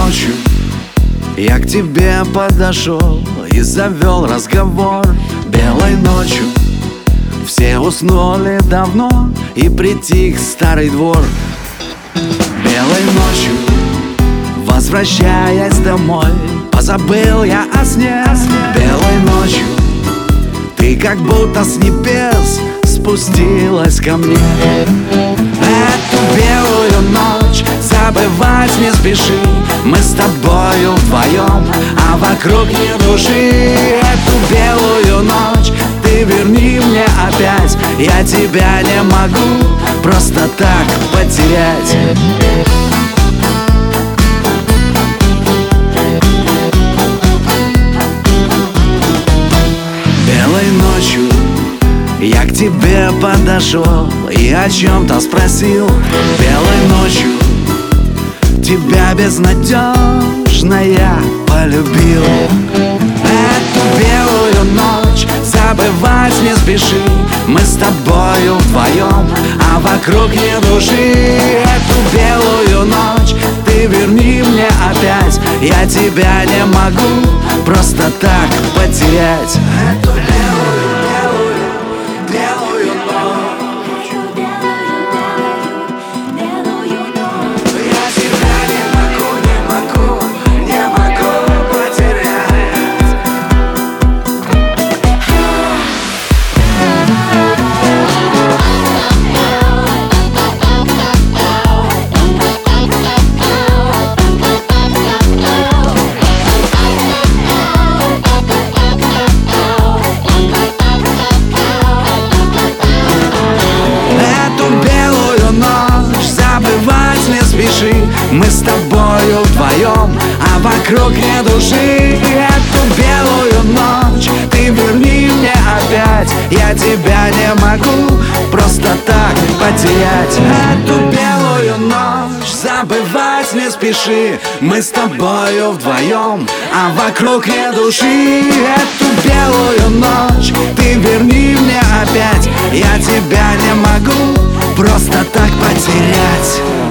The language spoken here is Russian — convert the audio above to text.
ночью я к тебе подошел и завел разговор. Белой ночью все уснули давно, и притих старый двор. Белой ночью, возвращаясь домой, позабыл я о сне. Белой ночью ты как будто с небес спустилась ко мне. Эту белую ночь забывать не спеши, мы с тобою вдвоем, а вокруг ни души. Эту белую ночь ты верни мне опять, я тебя не могу просто так потерять. Белой ночью я к тебе подошел и о чем-то спросил. Белой ночью тебя безнадежно я полюбил. Эту белую ночь забывать не спеши, мы с тобою вдвоем, а вокруг ни души. Эту белую ночь ты верни мне опять, я тебя не могу просто так потерять. Эту мы с тобою вдвоем, а вокруг ни души. Эту белую ночь ты верни мне опять, я тебя не могу просто так потерять. Эту белую ночь забывать не спеши, мы с тобою вдвоем, а вокруг ни души. Эту белую ночь ты верни мне опять, я тебя не могу просто так потерять.